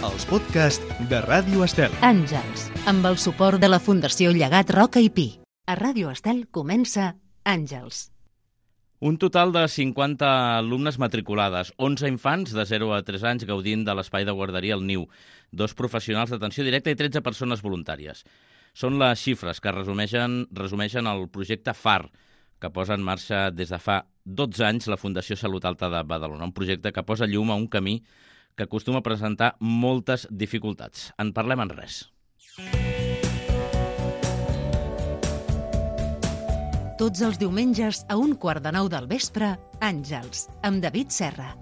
els podcasts de Ràdio Estel. Àngels, amb el suport de la Fundació Llegat Roca i Pi. A Ràdio Estel comença Àngels. Un total de 50 alumnes matriculades, 11 infants de 0 a 3 anys gaudint de l'espai de guarderia El Niu, 2 professionals d'atenció directa i 13 persones voluntàries. Són les xifres que resumeixen el projecte FAR, que posa en marxa des de fa 12 anys la Fundació Salut Alta de Badalona, un projecte que posa llum a un camí que acostuma a presentar moltes dificultats. En parlem en res. Tots els diumenges a 8:45 del vespre, Àngels, amb David Serra.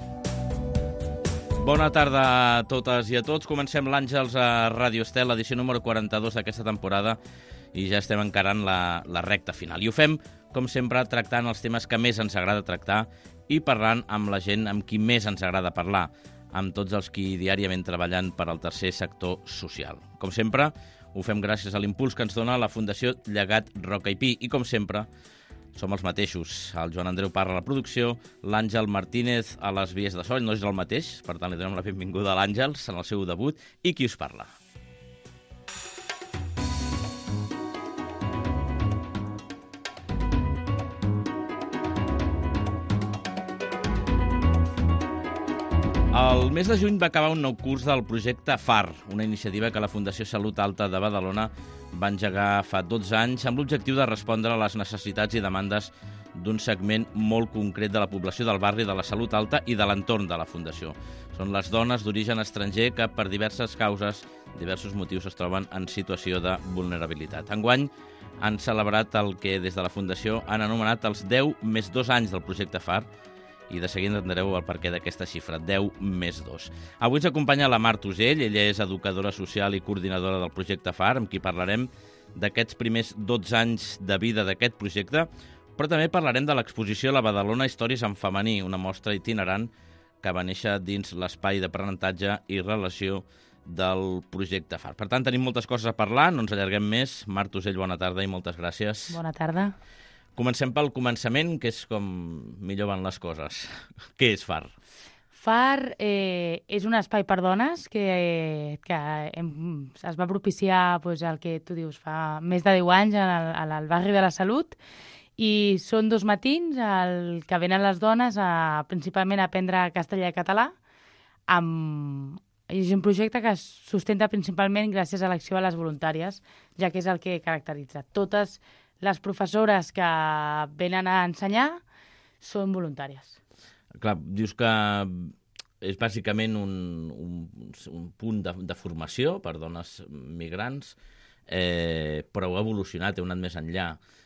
Bona tarda a totes i a tots. Comencem l'Àngels a Ràdio Estel, l'edició número 42 d'aquesta temporada, i ja estem encarant la recta final. I ho fem, com sempre, tractant els temes que més ens agrada tractar i parlant amb la gent amb qui més ens agrada parlar, amb tots els qui diàriament treballen per al tercer sector social. Com sempre, ho fem gràcies a l'impuls que ens dona la Fundació Llegat Roca i Pi. I com sempre, som els mateixos. El Joan Andreu Parra a la producció, l'Àngel Martínez a les vies de so. No és el mateix, per tant li donem la benvinguda a l'Àngels en el seu debut. I qui us parla? El mes de juny va acabar un nou curs del projecte FAR, una iniciativa que la Fundació Salut Alta de Badalona va engegar fa 12 anys amb l'objectiu de respondre a les necessitats i demandes d'un segment molt concret de la població del barri de la Salut Alta i de l'entorn de la Fundació. Són les dones d'origen estranger que per diverses causes, diversos motius, es troben en situació de vulnerabilitat. Enguany han celebrat el que des de la Fundació han anomenat els 10 més 2 anys del projecte FAR, i de seguida entendreu el perquè d'aquesta xifra, 10 més 2. Avui ens acompanya la Marta Usell, ella és educadora social i coordinadora del projecte FAR, amb qui parlarem d'aquests primers 12 anys de vida d'aquest projecte, però també parlarem de l'exposició a la Badalona Històries en femení, una mostra itinerant que va néixer dins l'espai d'aprenentatge i relació del projecte FAR. Per tant, tenim moltes coses a parlar, no ens allarguem més. Marta Usell, bona tarda i moltes gràcies. Bona tarda. Comencem pel començament, que és com millor van les coses. Què és FAR? FAR és un espai per dones que es va propiciar el que tu dius fa més de 10 anys al barri de la Salut, i són 2 matins que venen les dones principalment a aprendre castellà i català. És un projecte que es sustenta principalment gràcies a l'acció de les voluntàries, ja que és el que caracteritza. Totes les professores que venen a ensenyar són voluntàries. Clar, dius que és bàsicament un punt de formació per dones migrants, però ha evolucionat, ha anat més enllà.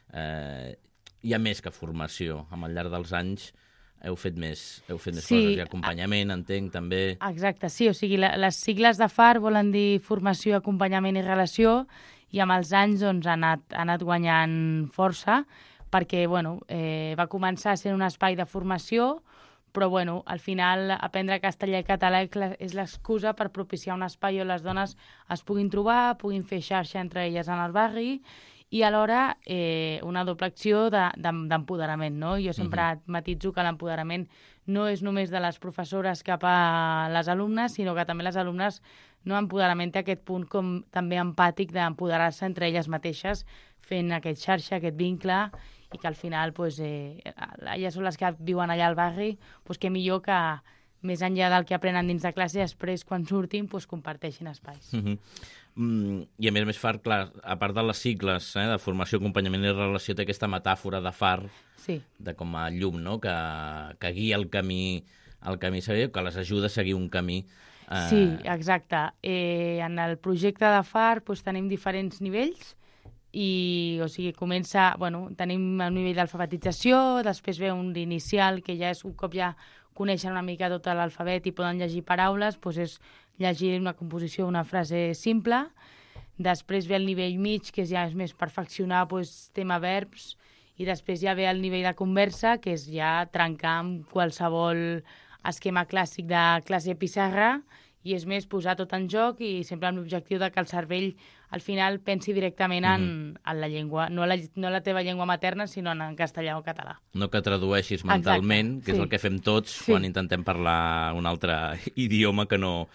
Hi ha més que formació. Al llarg dels anys heu fet més coses. Hi ha acompanyament, entenc, també. Exacte, sí. O sigui, les sigles de FAR volen dir formació, acompanyament i relació, i amb els anys ha anat guanyant força, perquè va començar sent un espai de formació, però al final aprendre castellà i català és l'excusa per propiciar un espai on les dones es puguin trobar, puguin fer xarxa entre elles en el barri, i alhora una doble acció d'empoderament, no? Jo sempre matitzo que l'empoderament no és només de les professores cap a les alumnes, sinó que també les alumnes empoderament té aquest punt com també empàtic d'empoderar-se entre elles mateixes, fent aquest xarxa, aquest vincle, i que al final elles són les que viuen allà al barri, que millor que més enllà del que aprenen dins de classe, després quan surtin comparteixin espais. I a més FAR, clar, a part de les sigles de formació, acompanyament i relació, té aquesta metàfora de FAR, de com a llum, no? que guia el camí a seguir, que les ajuda a seguir un camí. Sí, exacte. En el projecte de FAR tenim diferents nivells, i tenim un nivell d'alfabetització, després ve un d'inicial, que ja és un cop ja coneixen una mica tot l'alfabet i poden llegir paraules, és llegir una composició, una frase simple. Després ve el nivell mig, que ja és més perfeccionar tema verbs, i després ja ve el nivell de conversa, que és ja trencar amb qualsevol esquema clàssic de classe pissarra, i és més posar tot en joc i sempre amb l'objectiu de que el cervell al final pensi directament en la llengua, no la teva llengua materna, sinó en castellà o català. No que tradueixis mentalment, que és el que fem tots quan intentem parlar un altre idioma que no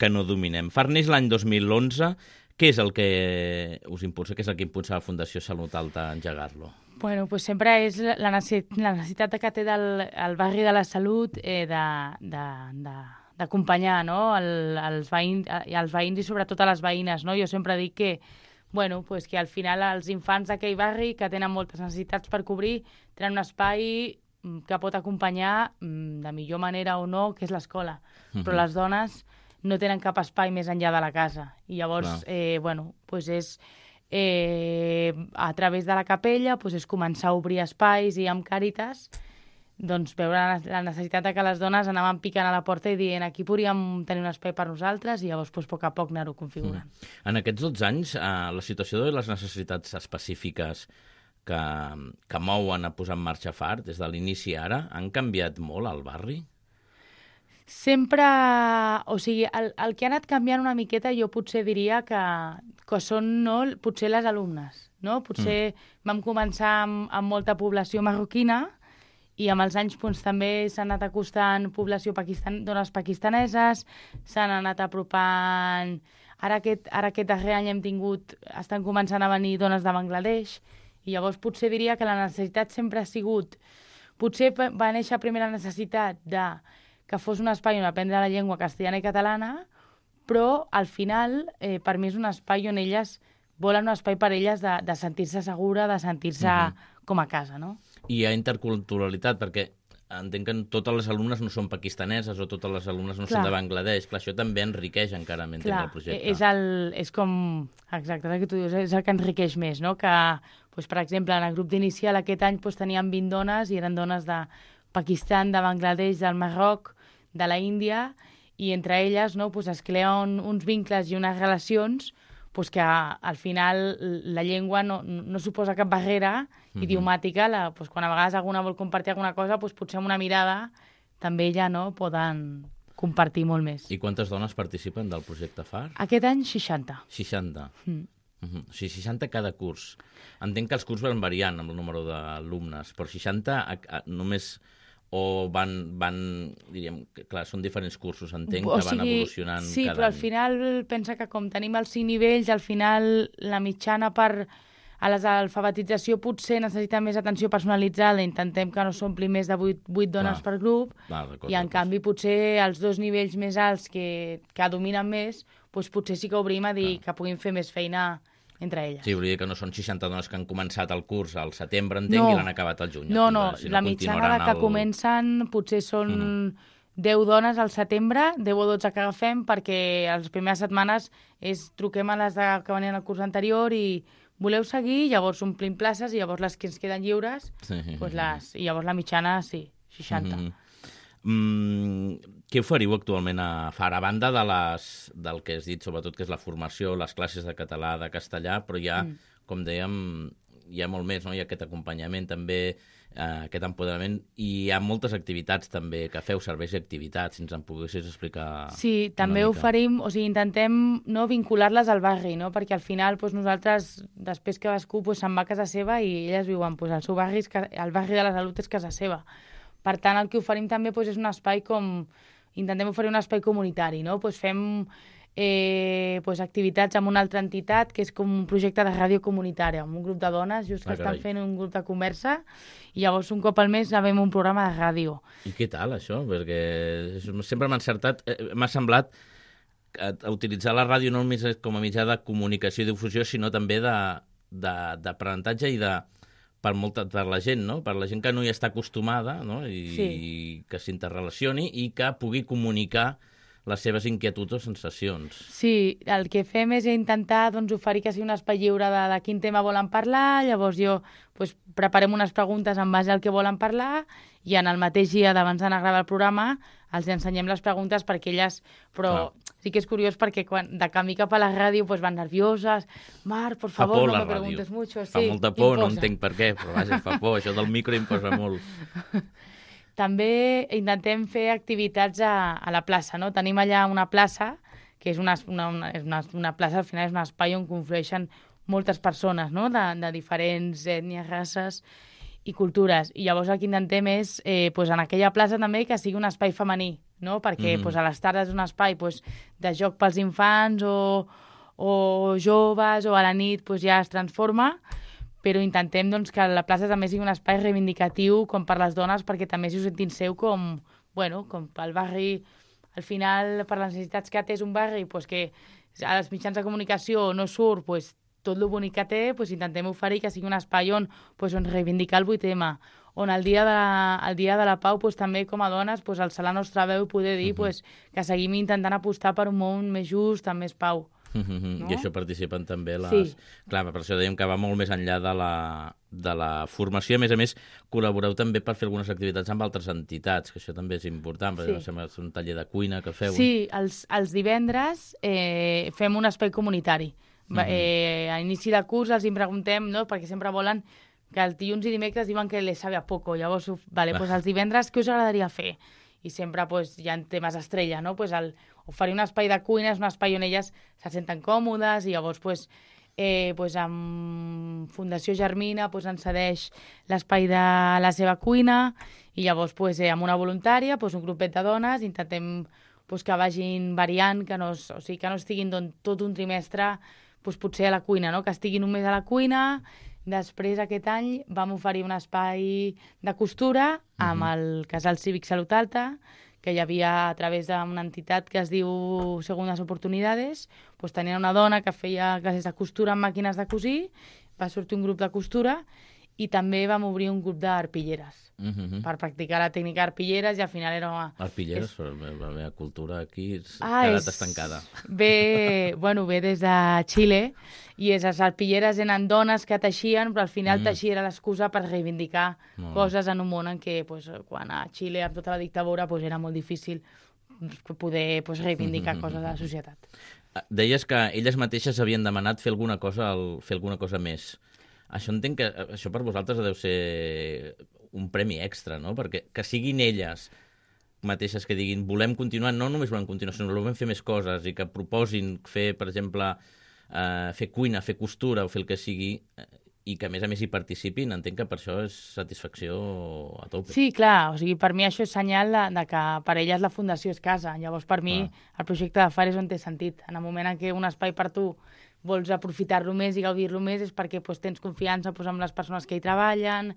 que no dominem. FAR neix l'any 2011. Què és el que us impulsa? Què és el que impulsa la Fundació Salut Alta a engegar-lo? Bueno, pues sempre és la necessitat que té el barri de la Salut d'acompanyar, no? els veïns i sobretot a les veïnes. No? Jo sempre dic que, bueno, pues que al final els infants d'aquell barri que tenen moltes necessitats per cobrir tenen un espai que pot acompanyar de millor manera o no, que és l'escola. Però les dones no tenen cap espai més enllà de la casa. I llavors, bueno, pues és a través de la capella pues és començar a obrir espais i amb Càritas doncs veure la necessitat de que les dones anaven picant a la porta i dient aquí podríem tenir un espai per nosaltres i llavors pues, a poc a poc anar-ho configurant. En aquests 12 anys, la situació de les necessitats específiques que mouen a posar en marxa FAR des de l'inici ara han canviat molt al barri? Sempre, o sigui, el que ha anat canviant una miqueta jo potser diria que són potser les alumnes, no? Potser vam començar amb molta població marroquina i amb els anys doncs, també s'ha anat acostant població dones pakistaneses, s'han anat apropant... Ara aquest darrer any estan començant a venir dones de Bangladesh i llavors potser diria que la necessitat sempre ha sigut... Potser va néixer primer la necessitat que fos un espai on aprendre la llengua castellana i catalana, però al final per mi és un espai on elles volen un espai per elles de sentir-se segura, de sentir-se com a casa, no? I hi ha interculturalitat, perquè entenc que totes les alumnes no són pakistaneses o totes les alumnes no són de Bangladesh. Clar, això també enriqueix encara més el projecte. És com... Exacte, el que tu dius, és el que enriqueix més, no? Que, doncs, per exemple, en el grup d'inicial aquest any doncs, teníem 20 dones i eren dones de Pakistan, de Bangladesh, del Marroc, de la Índia, i entre elles no, doncs es creen uns vincles i unes relacions doncs que al final la llengua no suposa cap barrera idiomàtica. Doncs quan a vegades alguna vol compartir alguna cosa, doncs potser amb una mirada també ja poden compartir molt més. I quantes dones participen del projecte FAR? Aquest any 60. 60. O sigui, 60 cada curs. Entenc que els cursos van variant amb el número d'alumnes, però 60 només... o diríem, clar, són diferents cursos, entenc, que van evolucionant cada any. Sí, però al final pensa que com tenim els 5 nivells, al final la mitjana a l'alfabetització potser necessita més atenció personalitzada, intentem que no s'ompli més de 8 dones per grup, i en canvi potser els 2 nivells més alts que dominen més, doncs potser sí que obrim a dir que puguin fer més feina entre elles. Sí, volia dir que no són 60 dones que han començat el curs al setembre, entenc, i l'han acabat al juny. No, la mitjana que comencen potser són 10 dones al setembre, 10 o 12 que agafem, perquè les primeres setmanes truquem a les que venien al curs anterior i voleu seguir, llavors omplim places i llavors les que ens queden lliures, i llavors la mitjana, sí, 60. Què oferiu actualment a FAR? A banda del que has dit, sobretot, que és la formació, les classes de català, de castellà, però hi ha, com dèiem, hi ha molt més, no? Hi ha aquest acompanyament també, aquest empoderament, i hi ha moltes activitats també, que feu serveis i activitats, si ens en poguessis explicar. Sí, també oferim, o sigui, intentem vincular-les al barri, no? Perquè al final nosaltres, després que cadascú se'n va a casa seva i elles viuen al seu barri, el barri de la Salut és casa seva. Per tant, el que oferim també és un espai intentem oferir un espai comunitari, no? Fem activitats amb una altra entitat, que és com un projecte de ràdio comunitària, amb un grup de dones just que estan fent un grup de conversa, i llavors un cop al mes fem un programa de ràdio. I què tal, això? Perquè sempre m'ha semblat utilitzar la ràdio no només com a mitjà de comunicació i difusió, sinó també d'aprenentatge i per la gent, no? Per la gent que no hi està acostumada, no? I que s'interrelacioni i que pugui comunicar les seves inquietuds o sensacions. Sí, el que fem és intentar oferir que sigui un espai lliure de quin tema volen parlar, llavors preparem unes preguntes en base al que volen parlar i en el mateix dia d'abans d'anar a gravar el programa els ensenyem les preguntes perquè elles... Però sí que és curiós perquè de camí cap a la ràdio van nervioses. Mar, por favor, no me preguntes mucho. Fa molta por, no entenc per què, però vaja, fa por. Això del micro imposa molt. També intentem fer activitats a la plaça, no? Tenim allà una plaça, que és una plaça, al final és un espai on conflueixen moltes persones, no? De diferents ètnies, races, i cultures. I llavors el que intentem és, en aquella plaça també, que sigui un espai femení, no? Perquè a les tardes és un espai de joc pels infants o joves, o a la nit ja es transforma, però intentem que la plaça també sigui un espai reivindicatiu com per les dones, perquè també s'ho sentin seu com el barri, al final, per les necessitats que té, és un barri que als mitjans de comunicació no surt tot el bonic que té, intentem oferir que sigui un espai on reivindicar el 8M, on el dia de la pau també com a dones alçar la nostra veu i poder dir que seguim intentant apostar per un món més just, amb més pau. No? I això participen també les... Sí. Clar, per això dèiem que va molt més enllà de la formació. A més, col·laboreu també per fer algunes activitats amb altres entitats, que això també és important, perquè sembla que és un taller de cuina que feu. Sí, els divendres fem un espai comunitari. A inici de curs els preguntem, no? Perquè sempre volen que els dilluns i dimecres diuen que les sabe a poco. Llavors, els divendres què us agradaria fer? I sempre hi ha temes estrella, no? Oferir un espai de cuina és un espai on elles se senten còmodes, i llavors amb Fundació Germina ens cedeix l'espai de la seva cuina, i llavors amb una voluntària, un grupet de dones, intentem que vagin variant, que no estiguin tot un trimestre potser a la cuina, no? Que estiguin un mes a la cuina. Després, aquest any, vam oferir un espai de costura amb el Casal Cívic Salut Alta, que hi havia a través d'una entitat que es diu Segundas Oportunidades. Tenien una dona que feia classes de costura amb màquines de cosir, va sortir un grup de costura, i també vam obrir un grup d'arpilleres per practicar la tècnica d'arpilleres, i al final era... Arpilleres? La meva cultura aquí ha quedat estancada. Ve des de Xile, i les arpilleres eren dones que teixien, però al final teixir era l'excusa per reivindicar coses en un món en què, quan a Xile, amb tota la dictadura, era molt difícil poder reivindicar coses de la societat. Deies que elles mateixes havien demanat fer alguna cosa més. Això entenc que això per vosaltres deu ser un premi extra, no? Perquè que siguin elles mateixes que diguin volem continuar, no només volem continuar, sinó volem fer més coses, i que proposin fer, per exemple, fer cuina, fer costura o fer el que sigui, i que a més hi participin. Entenc que per això és satisfacció a tope. Sí, clar, per mi això és senyal de que per elles la fundació és casa. Llavors, per mi, el projecte de FAR és on té sentit. En el moment en què un espai per tu vols aprofitar-lo més i gaudir-lo més, és perquè tens confiança amb les persones que hi treballen,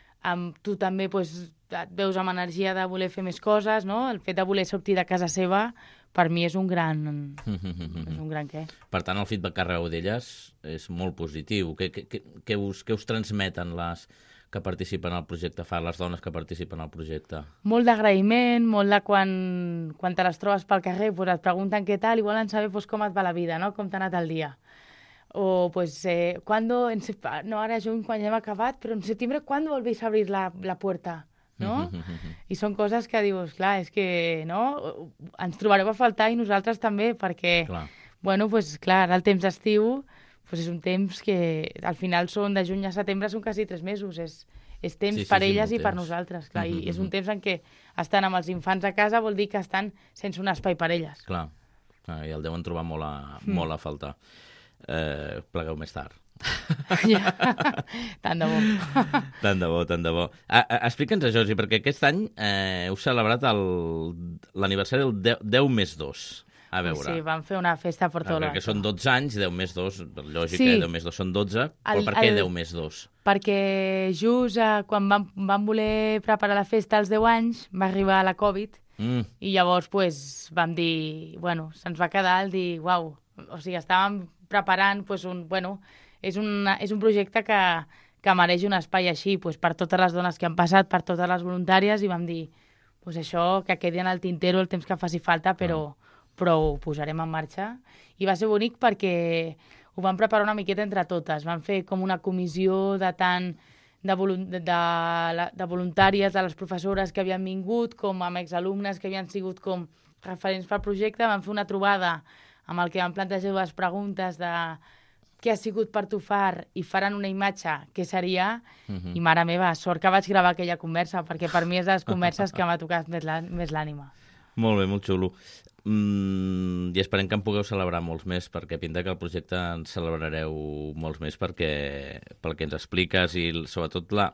tu també et veus amb energia de voler fer més coses, no? El fet de voler sortir de casa seva, per mi és un gran què. Per tant, el feedback que rebeu d'elles és molt positiu. Què us transmeten les que participen al projecte FAR, les dones que participen al projecte? Molt d'agraïment, molt de quan te les trobes pel carrer, et pregunten què tal i volen saber com et va la vida, no? Com t'ha anat el dia. O, no, ara juny, quan ja hem acabat, però en setembre, ¿cuándo volvéis a abrir la puerta? No? I són coses que dius, clar, és que no? Ens trobareu a faltar, i nosaltres també, perquè, clar, el temps d'estiu és un temps que al final de juny a setembre són quasi 3 mesos, és temps per elles i per nosaltres, clar, i és un temps en què estan amb els infants a casa, vol dir que estan sense un espai per elles. Clar, i el deuen trobar molt a faltar. Plegueu més tard. Tant de bo. Tant de bo. Explica'ns, Jordi, perquè aquest any heu celebrat l'aniversari del 10+2. A veure. Sí, vam fer una festa per tot l'any. Perquè són 12 anys, 10+2, lògic, 10+2 són 12, però per què 10+2? Perquè just quan vam voler preparar la festa als 10 anys, va arribar la Covid, i llavors vam dir, se'ns va quedar el dir, uau, estàvem preparant, és un projecte que mereix un espai així, per totes les dones que han passat, per totes les voluntàries, i vam dir, això que quedi en el tintero el temps que faci falta, però ho posarem en marxa. I va ser bonic perquè ho vam preparar una miqueta entre totes. Vam fer com una comissió de voluntàries, de les professores que havien vingut, com amb exalumnes que havien sigut com referents pel projecte. Vam fer una trobada amb el que vam plantejar dues preguntes de què ha sigut per tu FAR, i faran una imatge, què seria, i mare meva, sort que vaig gravar aquella conversa, perquè per mi és de les converses que m'ha tocat més l'ànima. Molt bé, molt xulo. I esperem que en pugueu celebrar molts més, perquè pinta que el projecte en celebrareu molts més pel que ens expliques, i sobretot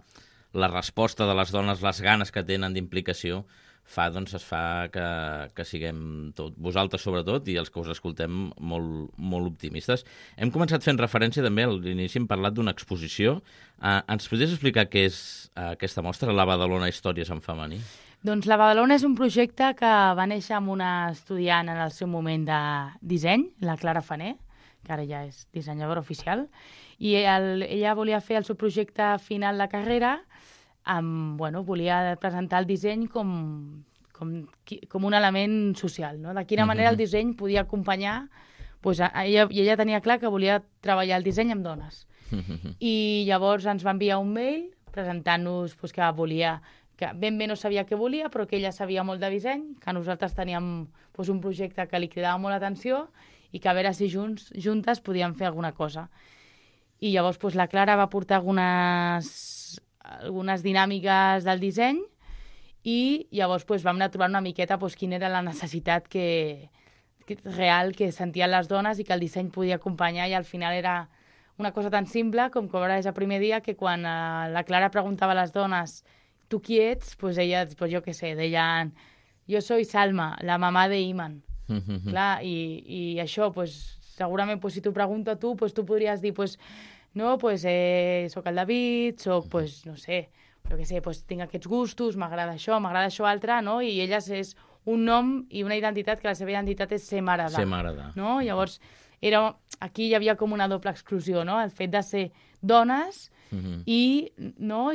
la resposta de les dones, les ganes que tenen d'implicació, es fa que siguem vosaltres sobretot i els que us escoltem molt optimistes. Hem començat fent referència també, a l'inici hem parlat d'una exposició. Ens podries explicar què és aquesta mostra, la Badalona Històries en femení? Doncs la Badalona és un projecte que va néixer amb una estudiant en el seu moment de disseny, la Clara Faner, que ara ja és dissenyadora oficial, i ella volia fer el seu projecte final de carrera. Volia presentar el disseny com un element social, no? De quina manera el disseny podia acompanyar... ella tenia clar que volia treballar el disseny amb dones. I llavors ens va enviar un mail presentant-nos que volia... que ben bé no sabia què volia, però que ella sabia molt de disseny, que nosaltres teníem un projecte que li cridava molt l'atenció i que a veure si juntes podíem fer alguna cosa. I llavors la Clara va portar algunes dinàmiques del disseny i llavors vam anar trobant una miqueta quina era la necessitat real que sentien les dones i que el disseny podia acompanyar, i al final era una cosa tan simple com que ara és el primer dia que quan la Clara preguntava a les dones tu qui ets, elles, jo què sé, deien jo soy Salma, la mamà de Iman. Clar, i això, segurament si t'ho pregunto a tu, tu podries dir soc el David, soc, no sé, jo què sé, tinc aquests gustos, m'agrada això altre, no? I elles és un nom i una identitat, que la seva identitat és ser mare de. Ser mare de. No? Llavors, aquí hi havia com una doble exclusió, no? El fet de ser dones i de no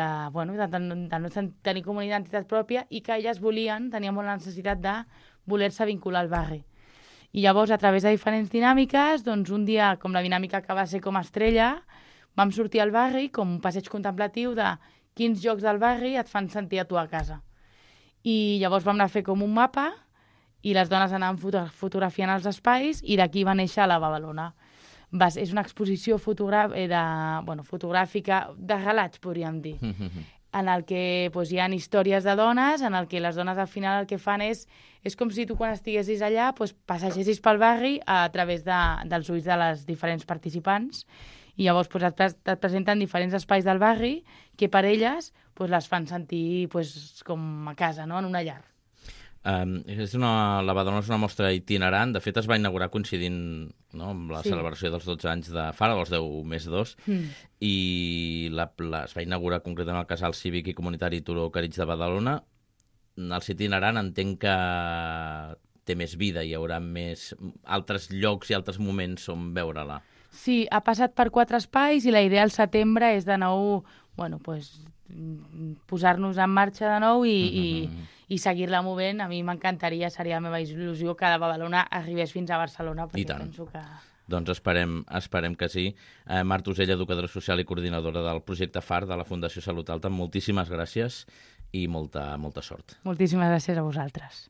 tenir com una identitat pròpia, i que elles tenien molt la necessitat de voler-se vincular al barri. I llavors, a través de diferents dinàmiques, un dia, com la dinàmica que va ser com estrella, vam sortir al barri com un passeig contemplatiu de quins llocs del barri et fan sentir a tu a casa. I llavors vam anar a fer com un mapa i les dones anaven fotografiant els espais, i d'aquí va néixer la Badalona. És una exposició fotogràfica de relats, podríem dir, en el que hi ha històries de dones, en el que les dones al final el que fan és com si tu quan estiguessis allà passegessis pel barri a través dels ulls de les diferents participants, i llavors et presenten diferents espais del barri que per elles les fan sentir com a casa, no? En una llar. La Badalona és una mostra itinerant. De fet, es va inaugurar coincidint amb la celebració dels 12 anys de FAR, els 10+2, i es va inaugurar concretament al Casal Cívic i Comunitari Turó Caritx de Badalona. El ser itinerant entenc que té més vida, hi haurà més altres llocs i altres moments on veure-la. Sí, ha passat per 4 espais i la idea al setembre és de nou posar-nos en marxa de nou i seguir-la movent. A mi m'encantaria, seria la meva il·lusió que la Badalona arribés fins a Barcelona, perquè penso que... Doncs esperem que sí. Marta Usell, educadora social i coordinadora del projecte FAR de la Fundació Salut Alta, moltíssimes gràcies i molta sort. Moltíssimes gràcies a vosaltres.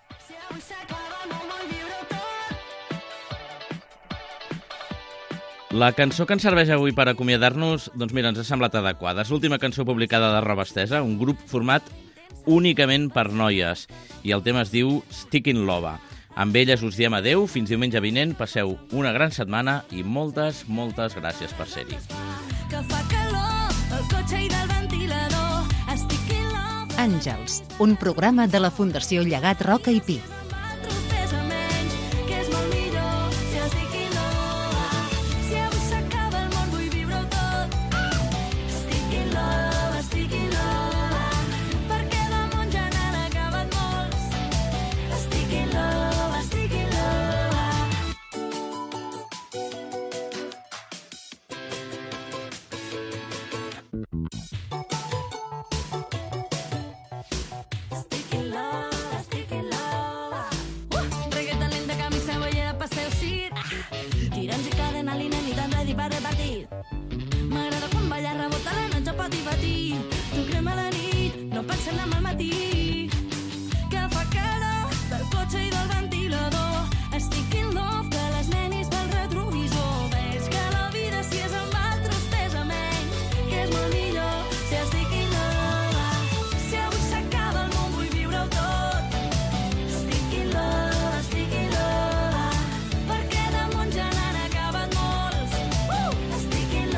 La cançó que ens serveix avui per acomiadar-nos, doncs mira, ens ha semblat adequada. És l'última cançó publicada de Roba Estesa, un grup format únicament per noies, i el tema es diu Stick in Love. Amb elles us diem adeu, fins diumenge vinent, passeu una gran setmana i moltes gràcies per ser-hi. Àngels, un programa de la Fundació Llegat Roca i Pi. M'agrada quan ballar, rebota la noche, pati, pati. Tu crema la nit, no pensant en el matí. Que fa calor del cotxe i del ventilador. Estic in love, que les nenis pel retrovisor. Ves que la vida si és amb altres pesa menys, que és molt millor si estic in love. Si avui s'acaba el món vull viure-ho tot. Estic in love, perquè de món ja n'han acabat molts. Estic in love.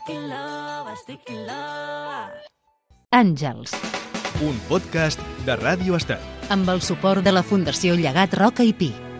Estic in love, estic in love. Àngels, Un podcast de Ràdio Estel. amb el suport de la Fundació Llegat Roca i Pi.